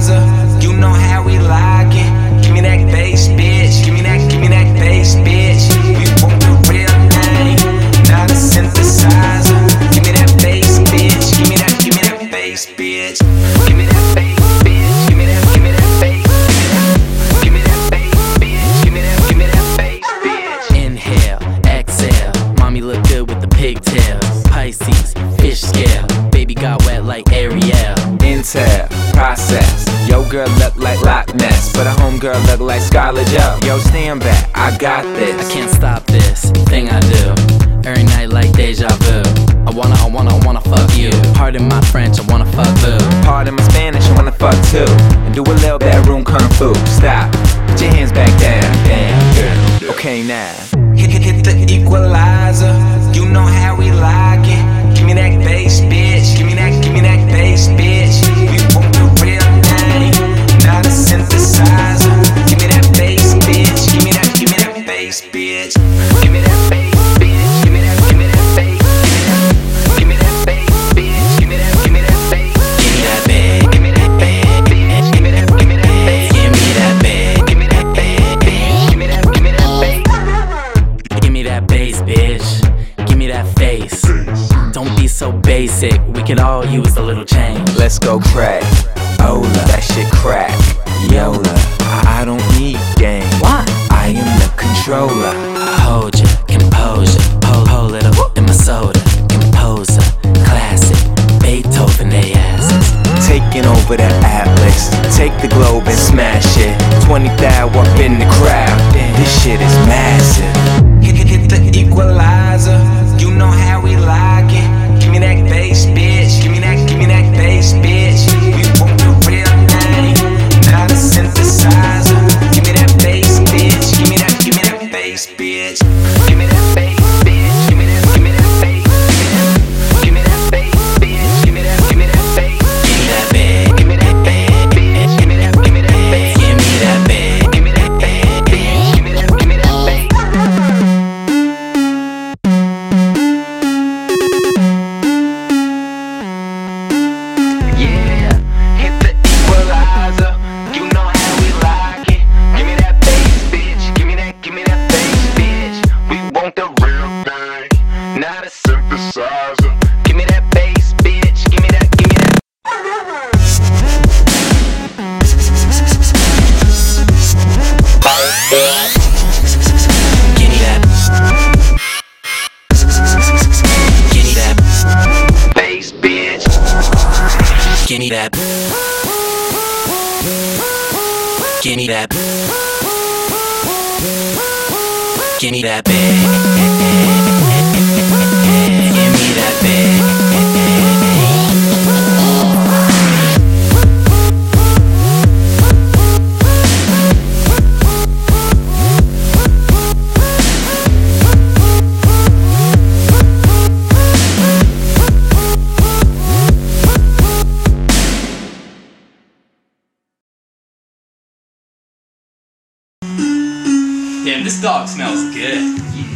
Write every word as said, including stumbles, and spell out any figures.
equalizer. You know how we like it. Give me that bass, bitch. Give me that, give me that bass, bitch. We want the real thing, not a synthesizer. Give me that bass, bitch. Give me that, give me that bass, bitch. Give me that bass, bitch. Give me that, give me that bass. Give me that bass, bitch. Give me that, give me that bass, bitch. Inhale, exhale. Mommy look good with the pigtails. Pisces, fish scale. Baby got wet like Ariel. Intel, process. Yo girl look like Loch Ness, but a homegirl look like Scarlett Joe. Yo stand back, I got this. I can't stop this thing I do. Every night like deja vu. I wanna, I wanna, I wanna fuck you. Pardon my French, I wanna fuck boo. Pardon my Spanish, I wanna fuck too. And do a little bedroom kung fu. Stop, put your hands back down, damn girl. Okay now. Hit, hit, hit the equalizer. You know how we like it. Give me that bass, bitch. Give me that, give me that bass, bitch. We want the real thing, not a synthesizer. Give me that bass, bitch. Give me that, give me that bass, bitch. Give me that bass, bitch. Give me that, give me that bass. Give me that bass, bitch. Give me that, give me that bass. Give me that bag. Give me that bass, bitch. Give me that, give me that bass. Give me that bag. Give me that bass, bitch. Give me that, give me that bass. Give me that bass, bitch. Give me that face. Don't be so basic. We could all use a little change. Let's go crack. Ola, that shit crack. Yola, I don't need game. Why? I am the controller. Hold ya, composure. Hold, hold it up in my soda. Composer, classic. Beethoven, they asses. Taking over the atlas. Take the globe and smash it. twenty thou up in the crowd. This shit is massive. Hit, hit, hit the equalizer. You know how we like it. Give me that bass, bitch. Give me that, give me that bass, bitch. We want the real thing, not a synthesizer. Give me that bass, bitch. Give me that, give me that bass, bitch. Give me that bass, bitch. Give me that, give me that bass. Give me that bass, bitch. Give me that, give me that bass. Give me that bag. Give me that bass, bitch. Give me that, give me that bass. Give me that bag. Give me that bass, bitch. Give me that, give me that bass. Yeah, hit the equalizer. You know how we like it. Give me that bass, bitch. Give me that, give me that bass, bitch. We want the real thing, not a synthesizer. Give me that bass, bitch. Give me that, give me that. Give me that. Give me that. Bass, bitch. Give me that. Give me that. Give me that bag. Give me that bag. Damn, this dog smells good.